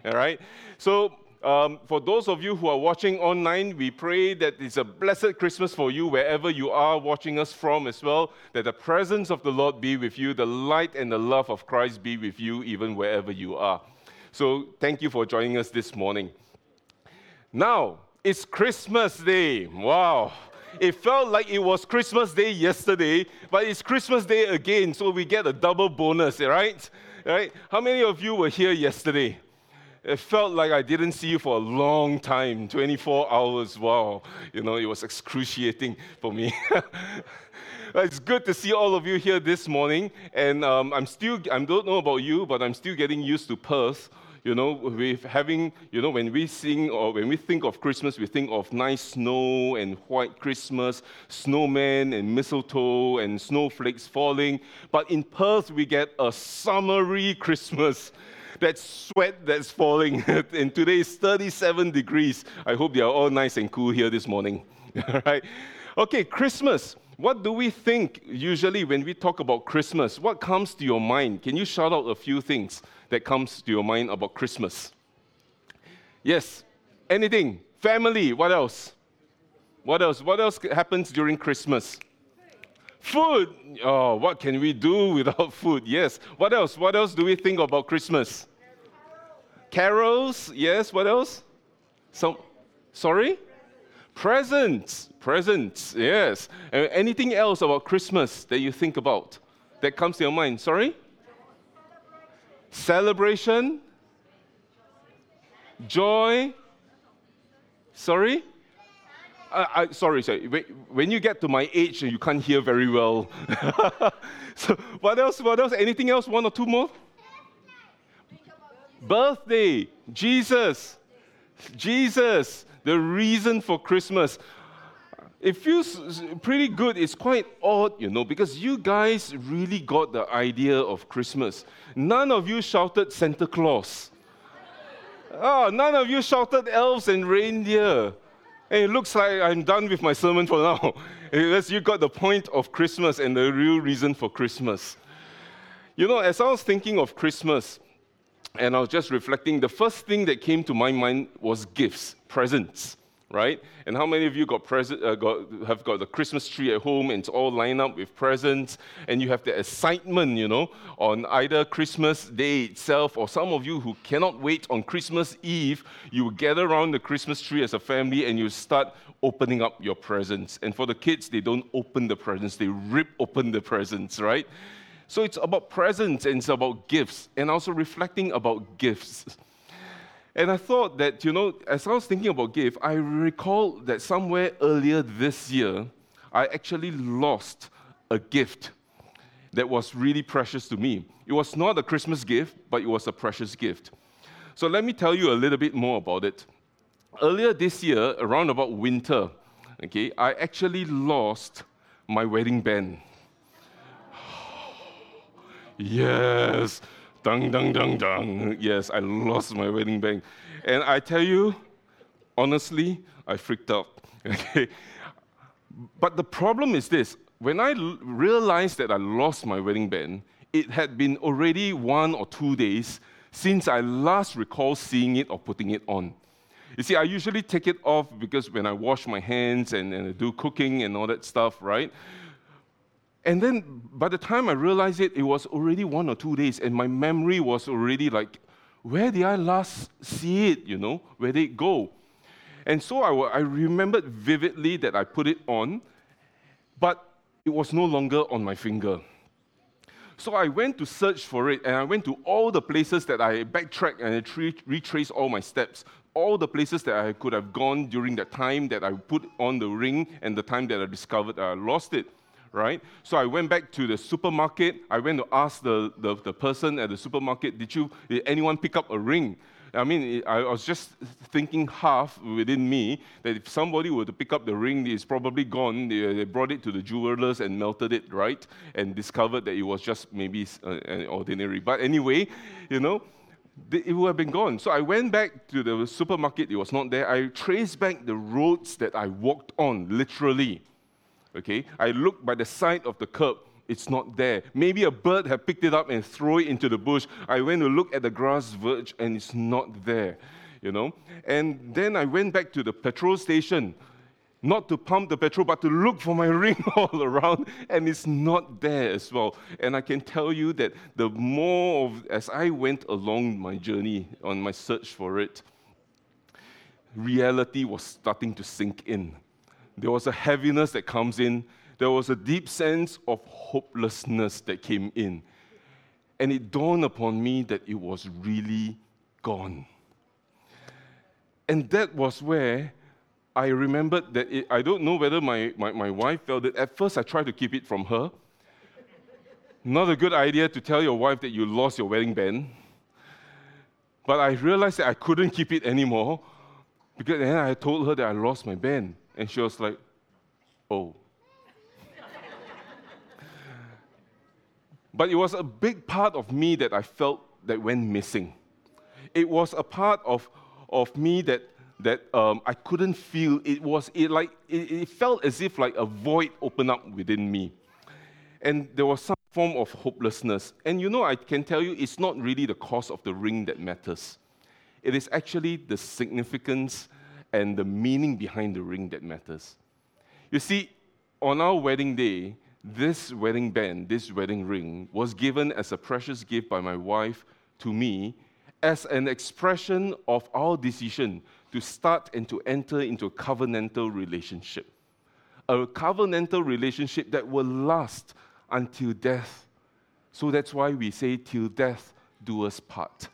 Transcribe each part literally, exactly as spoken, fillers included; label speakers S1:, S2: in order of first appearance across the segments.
S1: All right? So, um, for those of you who are watching online, we pray that it's a blessed Christmas for you wherever you are watching us from as well, that the presence of the Lord be with you, the light and the love of Christ be with you even wherever you are. So, thank you for joining us this morning. Now, it's Christmas Day. Wow. It felt like it was Christmas Day yesterday, but it's Christmas Day again, so we get a double bonus, right? Right? How many of you were here yesterday? It felt like I didn't see you for a long time, twenty-four hours. Wow. You know, it was excruciating for me. It's good to see all of you here this morning, and um, I'm still, I don't know about you, but I'm still getting used to Perth. You know, with having, you know, when we sing or when we think of Christmas, we think of nice snow and white Christmas, snowmen and mistletoe and snowflakes falling. But in Perth, we get a summery Christmas. That sweat that's falling. And today is thirty-seven degrees. I hope they are all nice and cool here this morning. All right. Okay, Christmas. What do we think usually when we talk about Christmas? What comes to your mind? Can you shout out a few things that comes to your mind about Christmas? Yes. Anything? Family. What else? What else? What else happens during Christmas? Food. Oh, what can we do without food? Yes. What else? What else do we think about Christmas? Carols. Yes. What else? Some. Sorry? Presents. Presents. Yes. Uh, anything else about Christmas that you think about that comes to your mind? Sorry? Celebration. Joy. Sorry? Uh, I, sorry, sorry. When you get to my age, you can't hear very well. So, what else? What else? Anything else? One or two more? Birthday. Jesus. Jesus. The reason for Christmas. It feels pretty good. It's quite odd, you know, because you guys really got the idea of Christmas. None of you shouted Santa Claus. Oh, none of you shouted elves and reindeer. And it looks like I'm done with my sermon for now. Unless you got the point of Christmas and the real reason for Christmas. You know, as I was thinking of Christmas, and I was just reflecting, the first thing that came to my mind was gifts, presents, right? And how many of you got present, uh, got, have got the Christmas tree at home and it's all lined up with presents, and you have the excitement, you know, on either Christmas Day itself, or some of you who cannot wait on Christmas Eve, you gather around the Christmas tree as a family and you start opening up your presents. And for the kids, they don't open the presents, they rip open the presents, right? So it's about presents and it's about gifts, and also reflecting about gifts. And I thought that, you know, as I was thinking about gift, I recall that somewhere earlier this year, I actually lost a gift that was really precious to me. It was not a Christmas gift, but it was a precious gift. So let me tell you a little bit more about it. Earlier this year, around about winter, okay, I actually lost my wedding band. Yes. Dang, dang, dang, dang. Yes, I lost my wedding band. And I tell you, honestly, I freaked out. Okay. But the problem is this. When I l- realized that I lost my wedding band, it had been already one or two days since I last recall seeing it or putting it on. You see, I usually take it off because when I wash my hands and, and I do cooking and all that stuff, right? And then by the time I realized it, it was already one or two days, and my memory was already like, where did I last see it, you know? Where did it go? And so I, I remembered vividly that I put it on, but it was no longer on my finger. So I went to search for it, and I went to all the places that I backtracked and I tre- retraced all my steps, all the places that I could have gone during the time that I put on the ring and the time that I discovered that I lost it. Right? So I went back to the supermarket. I went to ask the, the, the person at the supermarket, did you, did anyone pick up a ring? I mean, I was just thinking half within me that if somebody were to pick up the ring, it's probably gone. They, they brought it to the jewelers and melted it, right? And discovered that it was just maybe uh, an ordinary. But anyway, you know, it would have been gone. So I went back to the supermarket. It was not there. I traced back the roads that I walked on, literally. Okay, I looked by the side of the curb. It's not there. Maybe a bird had picked it up and thrown it into the bush. I went to look at the grass verge and it's not there, you know. And then I went back to the petrol station, not to pump the petrol, but to look for my ring all around, and it's not there as well. And I can tell you that the more of, as I went along my journey on my search for it, reality was starting to sink in. There was a heaviness that comes in. There was a deep sense of hopelessness that came in. And it dawned upon me that it was really gone. And that was where I remembered that it, I don't know whether my, my, my wife felt it. At first, I tried to keep it from her. Not a good idea to tell your wife that you lost your wedding band. But I realized that I couldn't keep it anymore, because then I told her that I lost my band. And she was like, oh. But it was a big part of me that I felt that went missing. It was a part of, of me that, that um, I couldn't feel. It was it like it, it felt as if like a void opened up within me. And there was some form of hopelessness. And you know, I can tell you, it's not really the cost of the ring that matters. It is actually the significance and the meaning behind the ring that matters. You see, on our wedding day, this wedding band, this wedding ring, was given as a precious gift by my wife to me as an expression of our decision to start and to enter into a covenantal relationship. A covenantal relationship that will last until death. So that's why we say, till death do us part.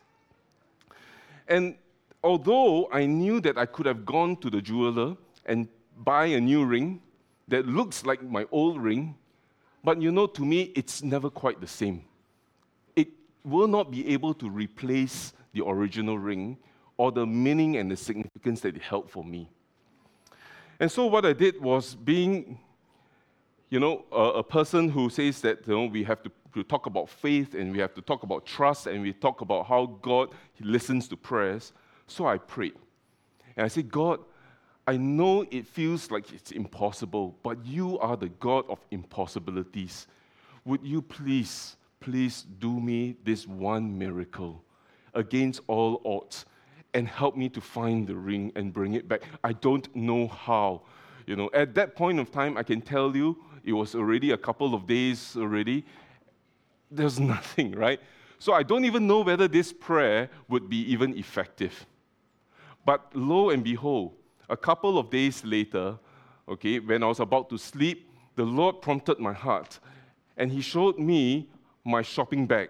S1: And although I knew that I could have gone to the jeweler and buy a new ring that looks like my old ring, but you know, to me, it's never quite the same. It will not be able to replace the original ring or the meaning and the significance that it held for me. And so what I did was, being, you know, a, a person who says that, you know, we have to, to talk about faith and we have to talk about trust and we talk about how God listens to prayers. So I prayed. And I said, God, I know it feels like it's impossible, but you are the God of impossibilities. Would you please, please do me this one miracle against all odds and help me to find the ring and bring it back? I don't know how. You know, at that point of time, I can tell you, it was already a couple of days already. There's nothing, right? So I don't even know whether this prayer would be even effective. But lo and behold, a couple of days later, okay, when I was about to sleep, the Lord prompted my heart, and He showed me my shopping bag.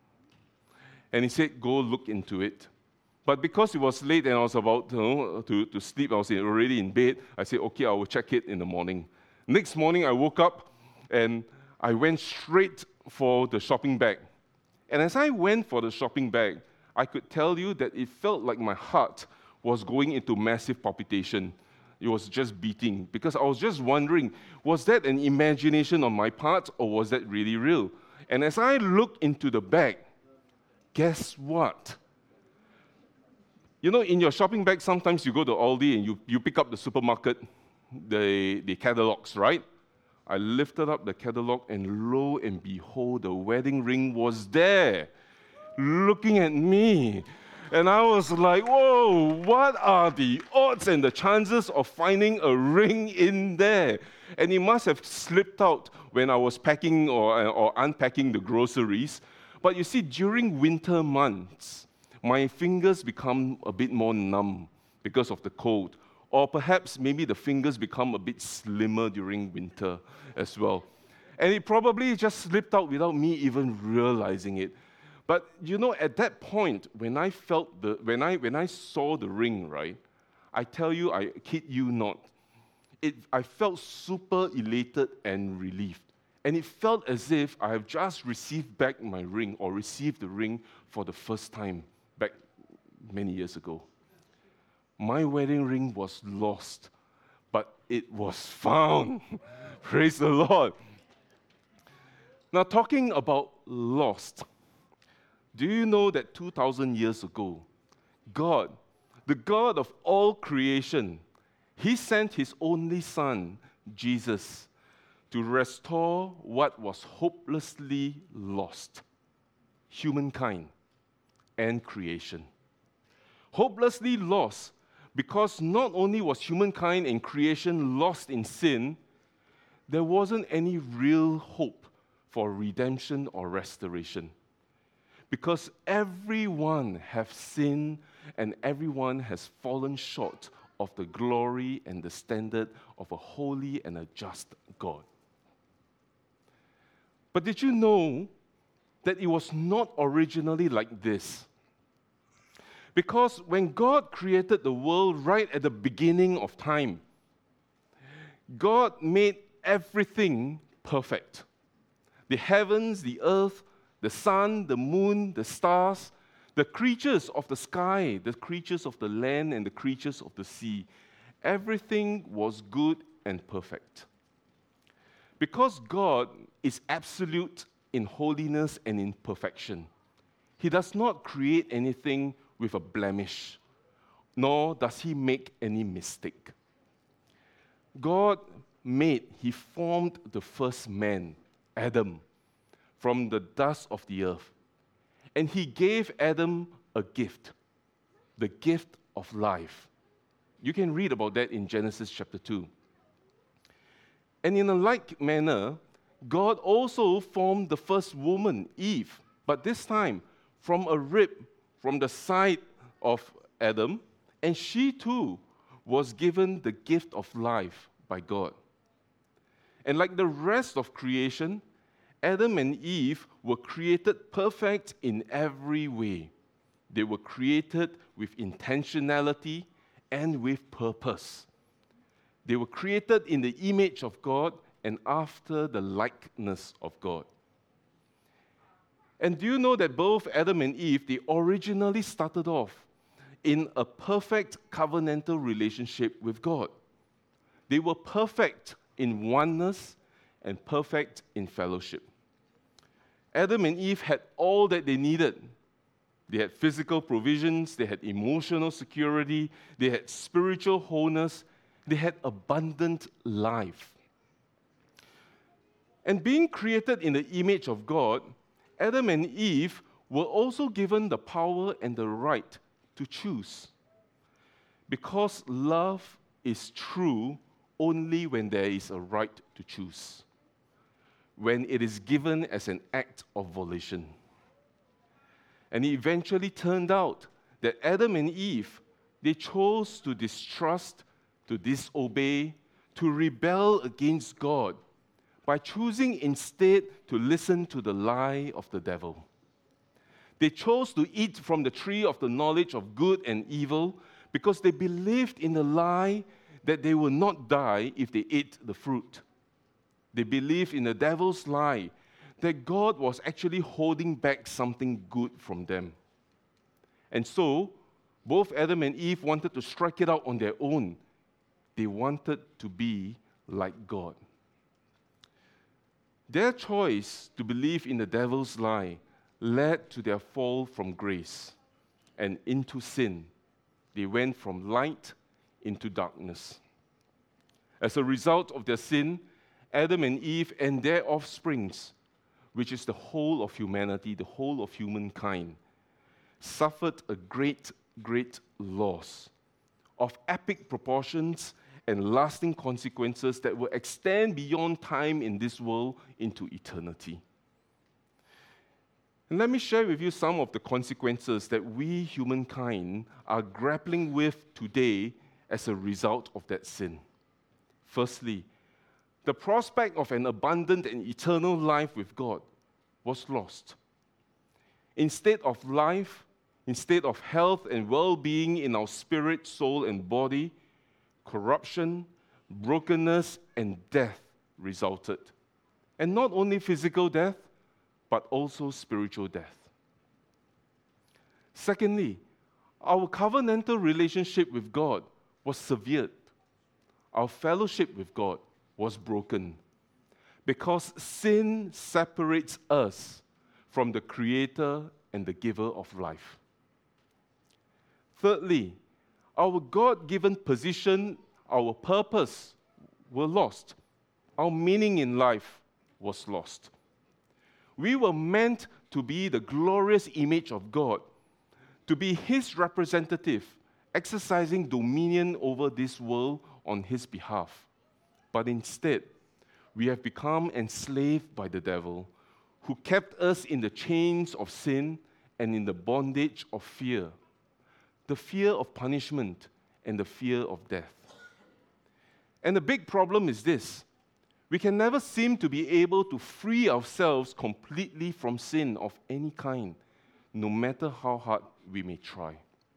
S1: And He said, go look into it. But because it was late and I was about you know, to, to sleep, I was already in bed, I said, okay, I will check it in the morning. Next morning, I woke up, and I went straight for the shopping bag. And as I went for the shopping bag, I could tell you that it felt like my heart was going into massive palpitation. It was just beating, because I was just wondering, was that an imagination on my part, or was that really real? And as I looked into the bag, guess what? You know, in your shopping bag, sometimes you go to Aldi and you, you pick up the supermarket, the, the catalogs, right? I lifted up the catalog, and lo and behold, the wedding ring was there, looking at me. And I was like, whoa, what are the odds and the chances of finding a ring in there? And it must have slipped out when I was packing or, or unpacking the groceries. But you see, during winter months, my fingers become a bit more numb because of the cold. Or perhaps maybe the fingers become a bit slimmer during winter as well. And it probably just slipped out without me even realizing it. But you know, at that point, when I felt the, when I when I saw the ring, right, I tell you, I kid you not, it, I felt super elated and relieved. And it felt as if I have just received back my ring, or received the ring for the first time back many years ago. My wedding ring was lost, but it was found. Praise the Lord. Now, talking about lost, do you know that two thousand years ago, God, the God of all creation, He sent His only Son, Jesus, to restore what was hopelessly lost: humankind and creation. Hopelessly lost because not only was humankind and creation lost in sin, there wasn't any real hope for redemption or restoration. Because everyone has sinned and everyone has fallen short of the glory and the standard of a holy and a just God. But did you know that it was not originally like this? Because when God created the world right at the beginning of time, God made everything perfect. The heavens, the earth, the sun, the moon, the stars, the creatures of the sky, the creatures of the land, and the creatures of the sea. Everything was good and perfect. Because God is absolute in holiness and in perfection, He does not create anything with a blemish, nor does He make any mistake. God made, He formed the first man, Adam, from the dust of the earth. And He gave Adam a gift, the gift of life. You can read about that in Genesis chapter two. And in a like manner, God also formed the first woman, Eve, but this time from a rib from the side of Adam, and she too was given the gift of life by God. And like the rest of creation, Adam and Eve were created perfect in every way. They were created with intentionality and with purpose. They were created in the image of God and after the likeness of God. And do you know that both Adam and Eve, they originally started off in a perfect covenantal relationship with God. They were perfect in oneness and perfect in fellowship. Adam and Eve had all that they needed. They had physical provisions, they had emotional security, they had spiritual wholeness, they had abundant life. And being created in the image of God, Adam and Eve were also given the power and the right to choose. Because love is true only when there is a right to choose, when it is given as an act of volition. And it eventually turned out that Adam and Eve, they chose to distrust, to disobey, to rebel against God, by choosing instead to listen to the lie of the devil. They chose to eat from the tree of the knowledge of good and evil because they believed in the lie that they will not die if they ate the fruit. They believed in the devil's lie that God was actually holding back something good from them. And so, both Adam and Eve wanted to strike it out on their own. They wanted to be like God. Their choice to believe in the devil's lie led to their fall from grace and into sin. They went from light into darkness. As a result of their sin, Adam and Eve and their offsprings, which is the whole of humanity, the whole of humankind, suffered a great, great loss of epic proportions and lasting consequences that will extend beyond time in this world into eternity. And let me share with you some of the consequences that we, humankind, are grappling with today as a result of that sin. Firstly, the prospect of an abundant and eternal life with God was lost. Instead of life, instead of health and well-being in our spirit, soul, and body, corruption, brokenness, and death resulted. And not only physical death, but also spiritual death. Secondly, our covenantal relationship with God was severed. Our fellowship with God was broken because sin separates us from the Creator and the Giver of life. Thirdly, our God-given position, our purpose were lost. our meaning in life was lost. We were meant to be the glorious image of God, to be His representative, exercising dominion over this world on His behalf. But instead, we have become enslaved by the devil, who kept us in the chains of sin and in the bondage of fear, the fear of punishment and the fear of death. And the big problem is this: we can never seem to be able to free ourselves completely from sin of any kind, no matter how hard we may try.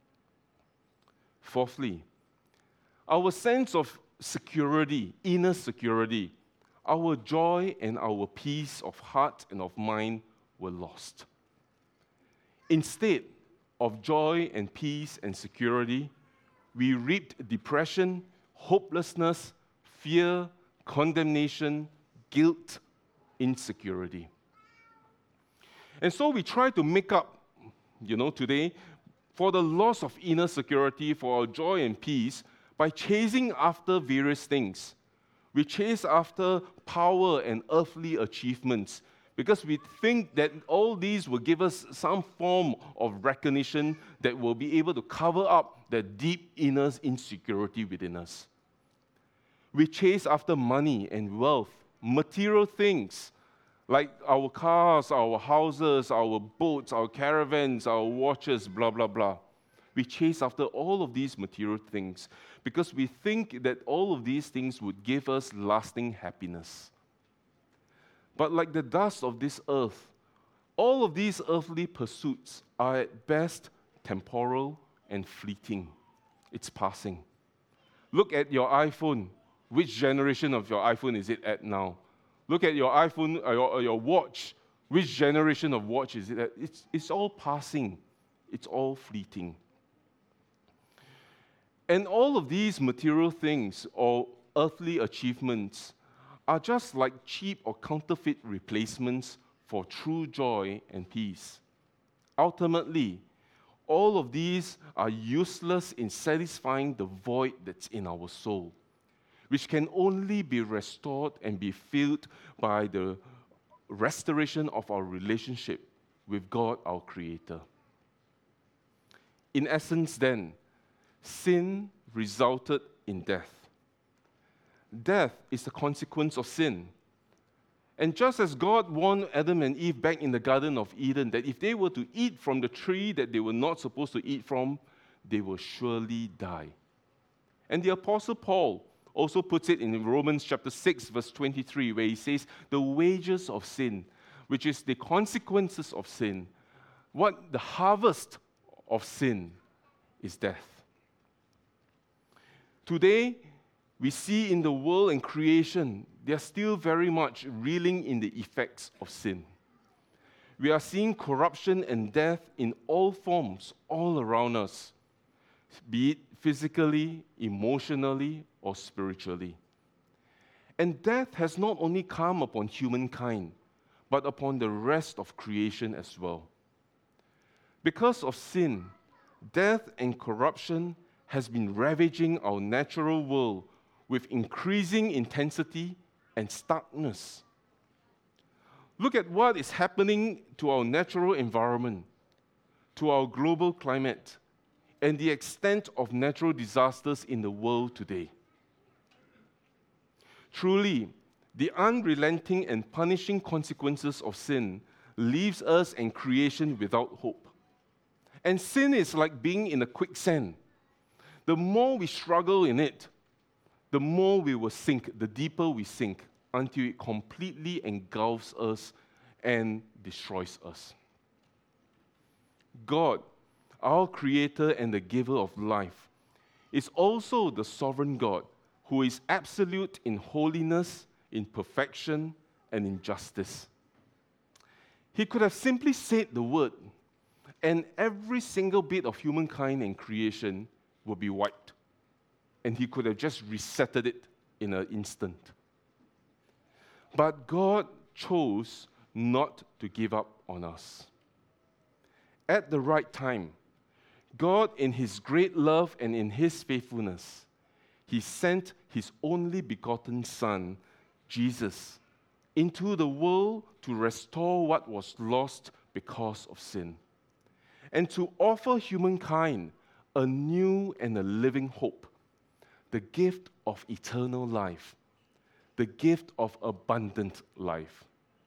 S1: Fourthly, our sense of security, inner security, our joy and our peace of heart and of mind were lost. Instead of joy and peace and security, we reaped depression, hopelessness, fear, condemnation, guilt, insecurity. And so we try to make up, you know, today for the loss of inner security, for our joy and peace, by chasing after various things. We chase after power and earthly achievements because we think that all these will give us some form of recognition that will be able to cover up the deep inner insecurity within us. We chase after money and wealth, material things like our cars, our houses, our boats, our caravans, our watches, blah, blah, blah. We chase after all of these material things because we think that all of these things would give us lasting happiness. But like the dust of this earth, all of these earthly pursuits are at best temporal and fleeting. It's passing. Look at your iPhone. Which generation of your iPhone is it at now? Look at your iPhone or your, or your watch. Which generation of watch is it at? It's, it's all passing. It's all fleeting. And all of these material things or earthly achievements are just like cheap or counterfeit replacements for true joy and peace. Ultimately, all of these are useless in satisfying the void that's in our soul, which can only be restored and be filled by the restoration of our relationship with God, our Creator. In essence, then, sin resulted in death. Death is the consequence of sin. And just as God warned Adam and Eve back in the Garden of Eden that if they were to eat from the tree that they were not supposed to eat from, they will surely die. And the Apostle Paul also puts it in Romans chapter six, verse twenty-three, where he says, the wages of sin, which is the consequences of sin, what the harvest of sin is death. Today, we see in the world and creation, they are still very much reeling in the effects of sin. We are seeing corruption and death in all forms, all around us, be it physically, emotionally, or spiritually. And death has not only come upon humankind, but upon the rest of creation as well. Because of sin, death and corruption has been ravaging our natural world with increasing intensity and starkness. Look at what is happening to our natural environment, to our global climate, and the extent of natural disasters in the world today. Truly, the unrelenting and punishing consequences of sin leaves us and creation without hope. And sin is like being in a quicksand. The more we struggle in it, the more we will sink, the deeper we sink, until it completely engulfs us and destroys us. God, our Creator and the giver of life, is also the sovereign God who is absolute in holiness, in perfection, and in justice. He could have simply said the word, and every single bit of humankind and creation will be wiped. And he could have just resetted it in an instant. But God chose not to give up on us. At the right time, God, in His great love and in His faithfulness, He sent His only begotten Son, Jesus, into the world to restore what was lost because of sin, and to offer humankind a new and a living hope, the gift of eternal life, the gift of abundant life.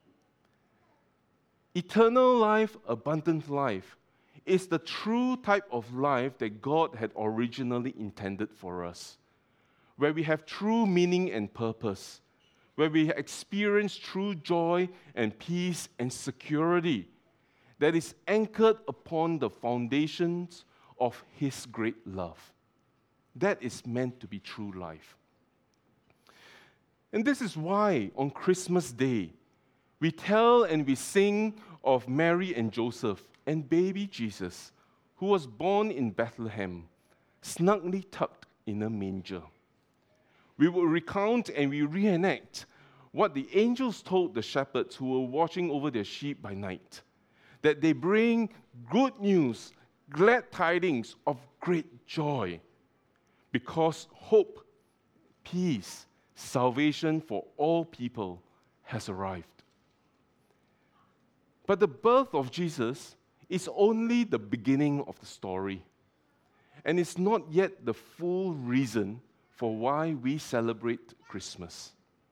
S1: Eternal life, abundant life, is the true type of life that God had originally intended for us, where we have true meaning and purpose, where we experience true joy and peace and security that is anchored upon the foundations of His great love. That is meant to be true life. And this is why on Christmas Day, we tell and we sing of Mary and Joseph and baby Jesus, who was born in Bethlehem, snugly tucked in a manger. We will recount and we reenact what the angels told the shepherds who were watching over their sheep by night, that they bring good news, glad tidings of great joy, because hope, peace, salvation for all people has arrived. But the birth of Jesus is only the beginning of the story, and it's not yet the full reason for why we celebrate Christmas.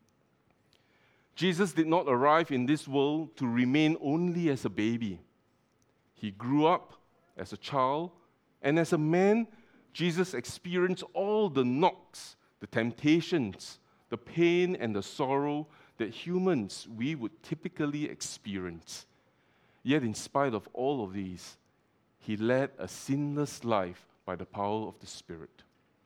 S1: Jesus did not arrive in this world to remain only as a baby. He grew up as a child, and as a man, Jesus experienced all the knocks, the temptations, the pain, and the sorrow that humans we would typically experience. Yet in spite of all of these, He led a sinless life by the power of the Spirit.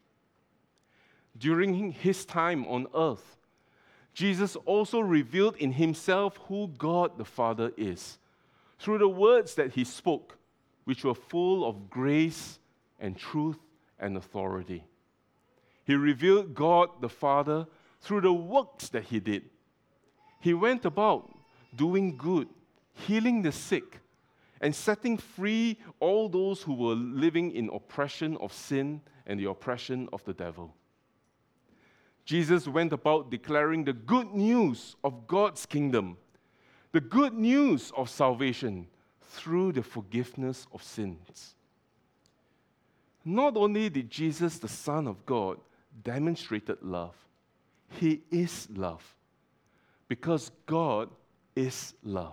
S1: During His time on earth, Jesus also revealed in Himself who God the Father is, through the words that He spoke, which were full of grace and truth and authority. He revealed God the Father through the works that He did. He went about doing good, healing the sick, and setting free all those who were living in oppression of sin and the oppression of the devil. Jesus went about declaring the good news of God's kingdom, the good news of salvation through the forgiveness of sins. Not only did Jesus, the Son of God, demonstrated love, He is love, because God is love.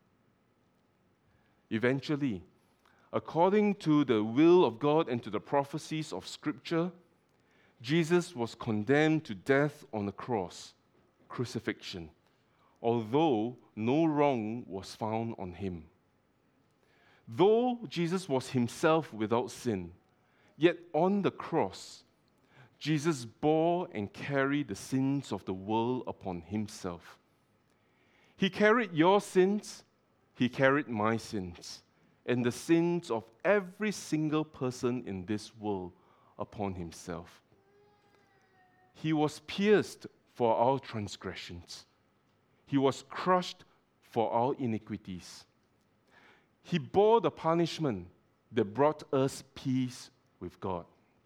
S1: Eventually, according to the will of God and to the prophecies of Scripture, Jesus was condemned to death on the cross, crucifixion, although no wrong was found on Him. Though Jesus was Himself without sin, yet on the cross, Jesus bore and carried the sins of the world upon Himself. He carried your sins, He carried my sins, and the sins of every single person in this world upon Himself. He was pierced for our transgressions. He was crushed for our iniquities. He bore the punishment that brought us peace with God.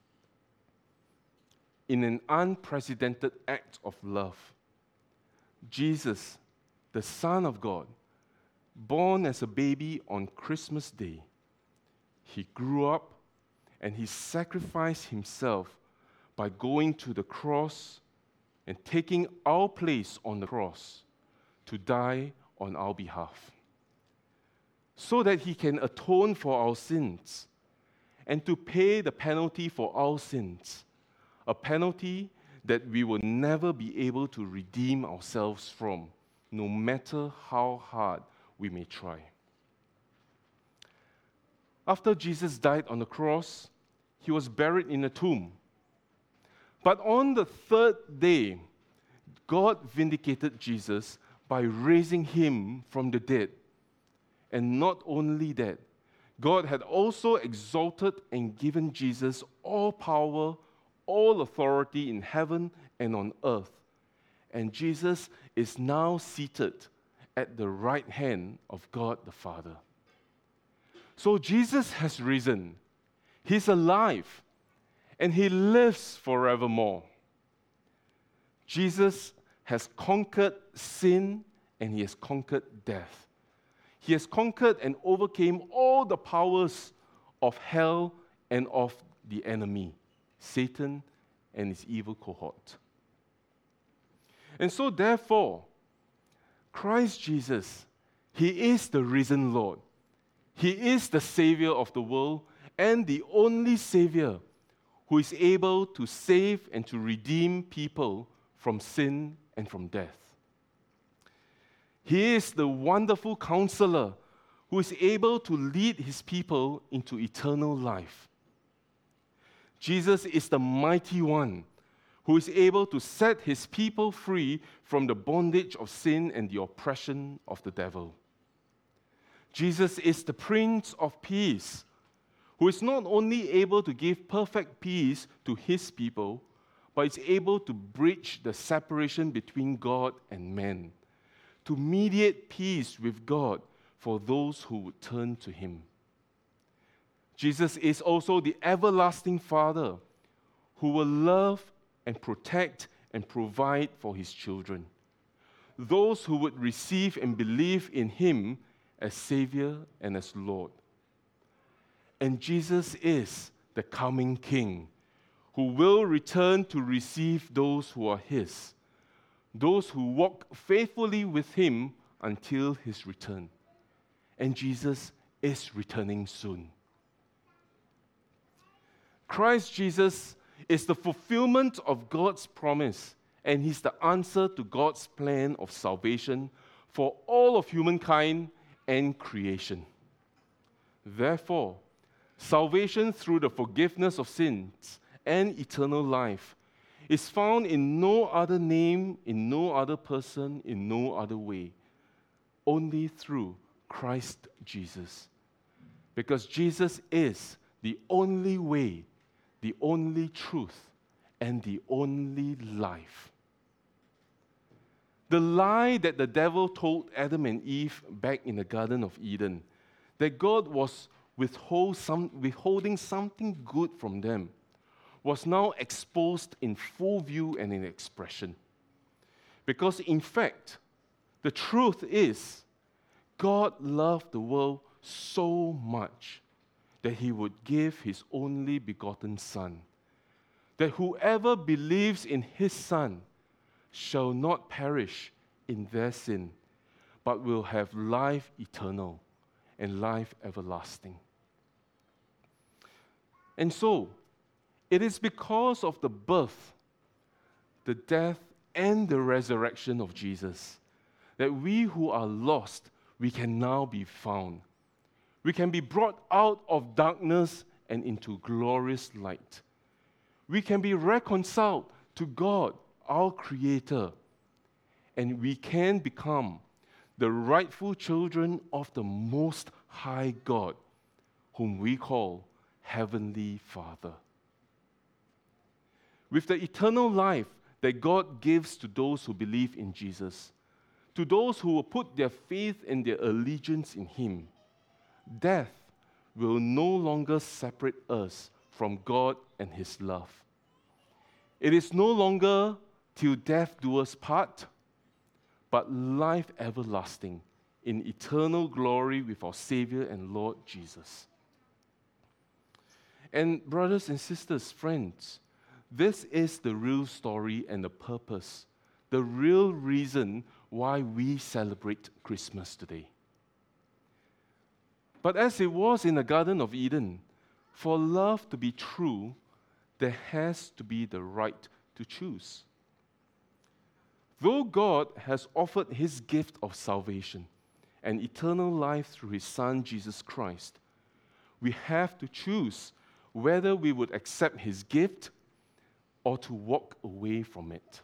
S1: In an unprecedented act of love, Jesus, the Son of God, born as a baby on Christmas Day, He grew up and He sacrificed Himself by going to the cross and taking our place on the cross to die on our behalf, so that He can atone for our sins and to pay the penalty for our sins, a penalty that we will never be able to redeem ourselves from, no matter how hard we may try. After Jesus died on the cross, He was buried in a tomb. But on the third day, God vindicated Jesus by raising Him from the dead. And not only that, God had also exalted and given Jesus all power, all authority in heaven and on earth. And Jesus is now seated at the right hand of God the Father. So Jesus has risen. He's alive. And He lives forevermore. Jesus has conquered sin and he has conquered death. He has conquered and overcame all the powers of hell and of the enemy, Satan and his evil cohort. And so therefore, Christ Jesus, he is the risen Lord. He is the Savior of the world and the only Savior who is able to save and to redeem people from sin and from death. He is the wonderful counselor who is able to lead his people into eternal life. Jesus is the mighty one who is able to set his people free from the bondage of sin and the oppression of the devil. Jesus is the Prince of Peace, who is not only able to give perfect peace to his people, but is able to bridge the separation between God and man, to mediate peace with God for those who would turn to him. Jesus is also the everlasting Father, who will love and protect and provide for his children, those who would receive and believe in him as Savior and as Lord. And Jesus is the coming King, who will return to receive those who are his, those who walk faithfully with him until his return. And Jesus is returning soon. Christ Jesus is the fulfillment of God's promise, and he's the answer to God's plan of salvation for all of humankind and creation. Therefore, salvation through the forgiveness of sins and eternal life is found in no other name, in no other person, in no other way, only through Christ Jesus. Because Jesus is the only way, the only truth, and the only life. The lie that the devil told Adam and Eve back in the Garden of Eden, that God was withhold some, withholding something good from them, was now exposed in full view and in expression. Because in fact, the truth is, God loved the world so much that he would give his only begotten Son, that whoever believes in his Son shall not perish in their sin, but will have life eternal and life everlasting. And so, it is because of the birth, the death, and the resurrection of Jesus that we who are lost, we can now be found. We can be brought out of darkness and into glorious light. We can be reconciled to God, our Creator, and we can become the rightful children of the Most High God, whom we call Heavenly Father. With the eternal life that God gives to those who believe in Jesus, to those who will put their faith and their allegiance in him, death will no longer separate us from God and his love. It is no longer till death do us part, but life everlasting in eternal glory with our Savior and Lord Jesus. And brothers and sisters, friends, this is the real story and the purpose, the real reason why we celebrate Christmas today. But as it was in the Garden of Eden, for love to be true, there has to be the right to choose. Though God has offered his gift of salvation and eternal life through his Son, Jesus Christ, we have to choose whether we would accept his gift or to walk away from it.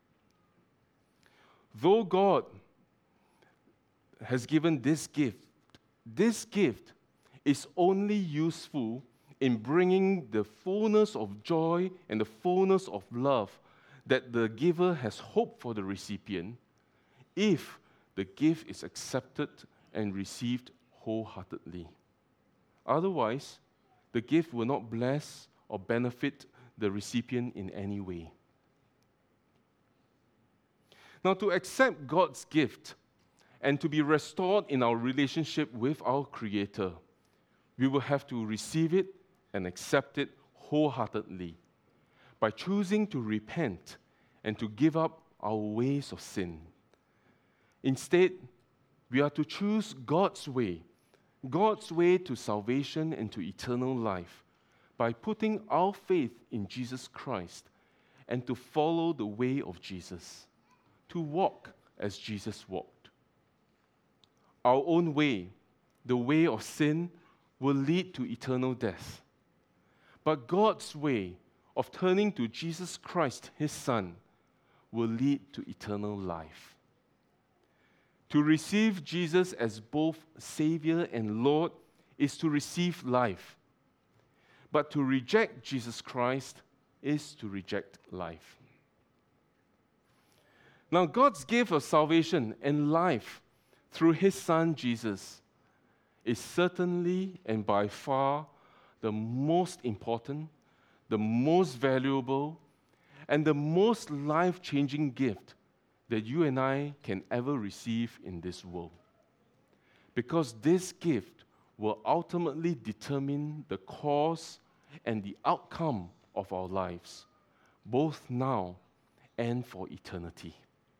S1: Though God has given this gift, this gift is only useful in bringing the fullness of joy and the fullness of love that the giver has hoped for the recipient if the gift is accepted and received wholeheartedly. Otherwise, the gift will not bless or benefit the recipient in any way. Now, to accept God's gift and to be restored in our relationship with our Creator, we will have to receive it and accept it wholeheartedly by choosing to repent and to give up our ways of sin. Instead, we are to choose God's way, God's way to salvation and to eternal life, by putting our faith in Jesus Christ and to follow the way of Jesus, to walk as Jesus walked. Our own way, the way of sin, will lead to eternal death. But God's way of turning to Jesus Christ, His Son, will lead to eternal life. To receive Jesus as both Savior and Lord is to receive life. But to reject Jesus Christ is to reject life. Now, God's gift of salvation and life through His Son Jesus is certainly and by far the most important, the most valuable, and the most life-changing gift that you and I can ever receive in this world. Because this gift will ultimately determine the cause and the outcome of our lives, both now and for eternity.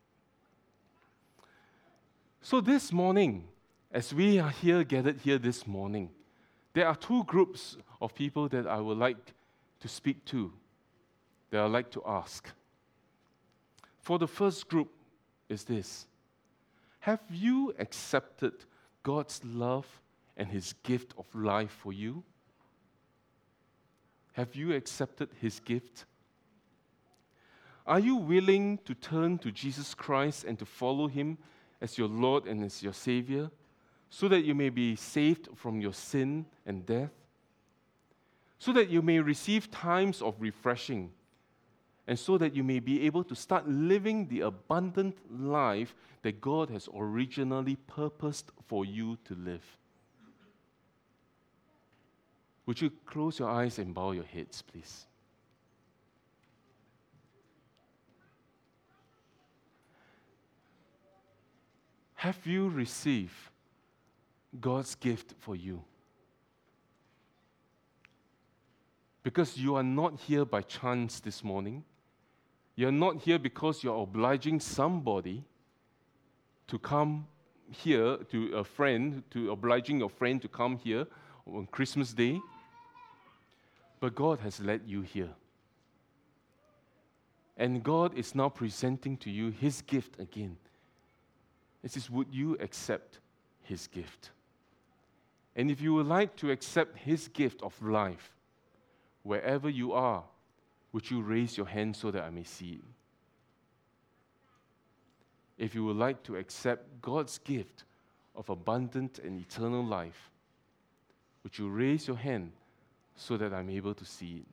S1: So this morning, as we are here, gathered here this morning, there are two groups of people that I would like to speak to, that I would like to ask. For the first group is this: have you accepted God's love and His gift of life for you? Have you accepted His gift? Are you willing to turn to Jesus Christ and to follow Him as your Lord and as your Savior, so that you may be saved from your sin and death, so that you may receive times of refreshing, and so that you may be able to start living the abundant life that God has originally purposed for you to live? Would you close your eyes and bow your heads, please? Have you received God's gift for you? Because you are not here by chance this morning. You're not here because you're obliging somebody to come here, to a friend, to obliging your friend to come here on Christmas Day. But God has led you here. And God is now presenting to you His gift again. It says, would you accept His gift? And if you would like to accept His gift of life, wherever you are, would you raise your hand so that I may see it? If you would like to accept God's gift of abundant and eternal life, would you raise your hand so that I'm able to see it?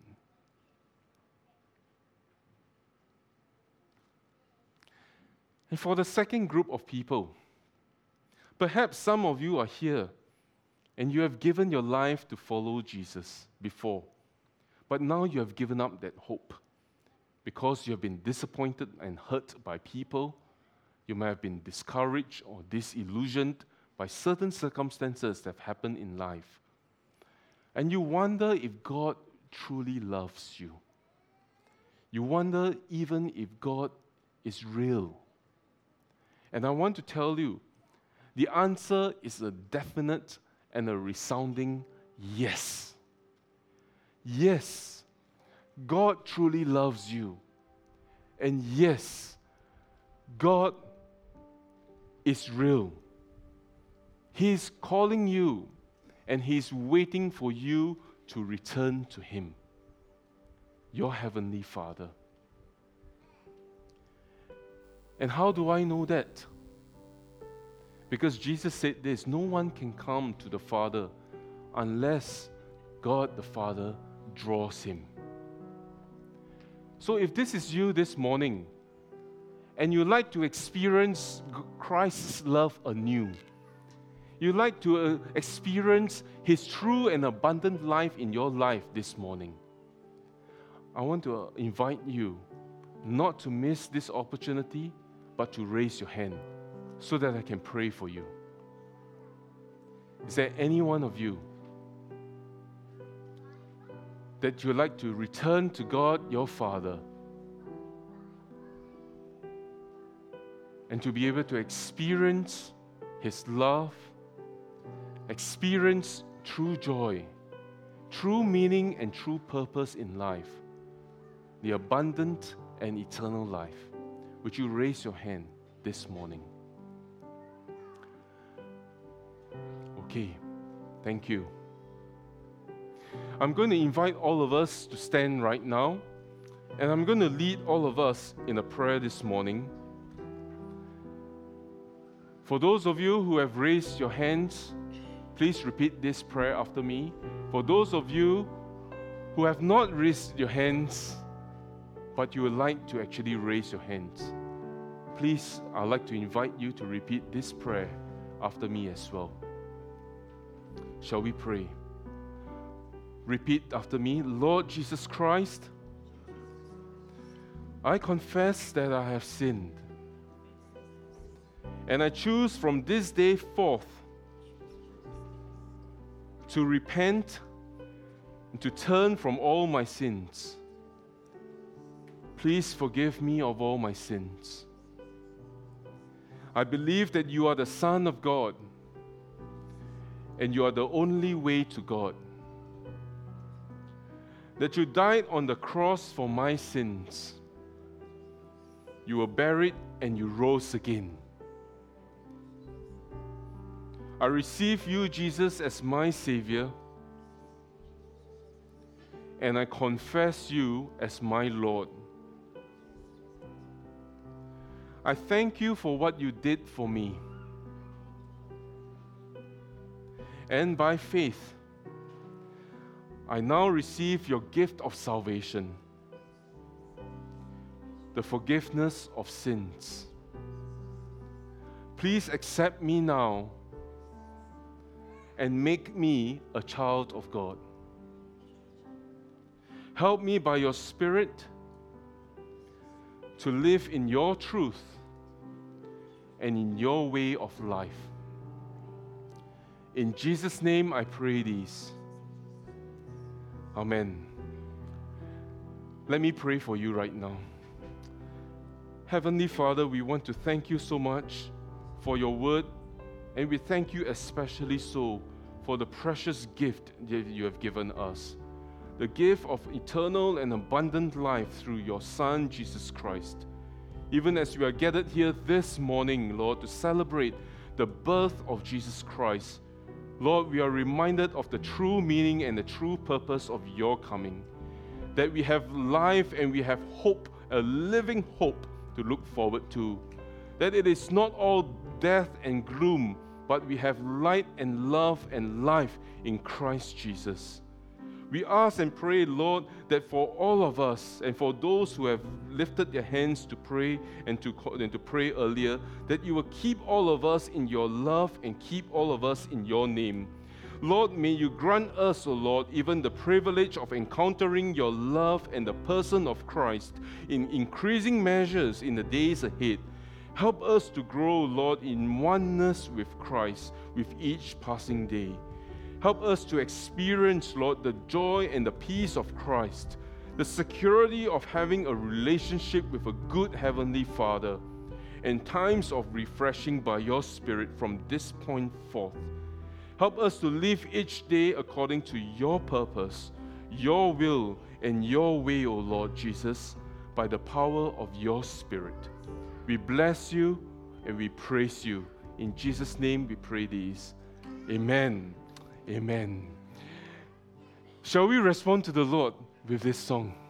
S1: And for the second group of people, perhaps some of you are here and you have given your life to follow Jesus before, but now you have given up that hope because you have been disappointed and hurt by people. You may have been discouraged or disillusioned by certain circumstances that have happened in life. And you wonder if God truly loves you. You wonder even if God is real. And I want to tell you, the answer is a definite and a resounding yes. Yes, God truly loves you. And yes, God is real. He's calling you and He's waiting for you to return to Him, your Heavenly Father. And how do I know that? Because Jesus said this: no one can come to the Father unless God the Father draws him. So if this is you this morning, and you like to experience Christ's love anew, you like to uh, experience His true and abundant life in your life this morning, I want to uh, invite you not to miss this opportunity but to raise your hand so that I can pray for you. Is there any one of you that you'd like to return to God, your Father, and to be able to experience His love, experience true joy, true meaning and true purpose in life, the abundant and eternal life? Would you raise your hand this morning? Okay, thank you. I'm going to invite all of us to stand right now, and I'm going to lead all of us in a prayer this morning. For those of you who have raised your hands, please repeat this prayer after me. For those of you who have not raised your hands, but you would like to actually raise your hands, please, I'd like to invite you to repeat this prayer after me as well. Shall we pray? Repeat after me. Lord Jesus Christ, I confess that I have sinned, and I choose from this day forth to repent and to turn from all my sins. Please forgive me of all my sins. I believe that you are the Son of God, and you are the only way to God. That you died on the cross for my sins. You were buried and you rose again. I receive you, Jesus, as my Savior, and I confess you as my Lord. I thank you for what you did for me. And by faith, I now receive your gift of salvation, the forgiveness of sins. Please accept me now and make me a child of God. Help me by your Spirit to live in your truth and in your way of life. In Jesus' name I pray these. Amen. Let me pray for you right now. Heavenly Father, we want to thank you so much for your word, and we thank you especially so for the precious gift that you have given us, the gift of eternal and abundant life through your Son, Jesus Christ. Even as we are gathered here this morning, Lord, to celebrate the birth of Jesus Christ, Lord, we are reminded of the true meaning and the true purpose of your coming, that we have life and we have hope, a living hope to look forward to, that it is not all death and gloom, but we have light and love and life in Christ Jesus. We ask and pray, Lord, that for all of us and for those who have lifted their hands to pray and to, and to pray earlier, that you will keep all of us in your love and keep all of us in your name. Lord, may you grant us, O Lord, even the privilege of encountering your love and the person of Christ in increasing measures in the days ahead. Help us to grow, Lord, in oneness with Christ with each passing day. Help us to experience, Lord, the joy and the peace of Christ, the security of having a relationship with a good Heavenly Father, and times of refreshing by your Spirit from this point forth. Help us to live each day according to your purpose, your will, and your way, O Lord Jesus, by the power of your Spirit. We bless you and we praise you. In Jesus' name we pray these. Amen. Amen. Shall we respond to the Lord with this song?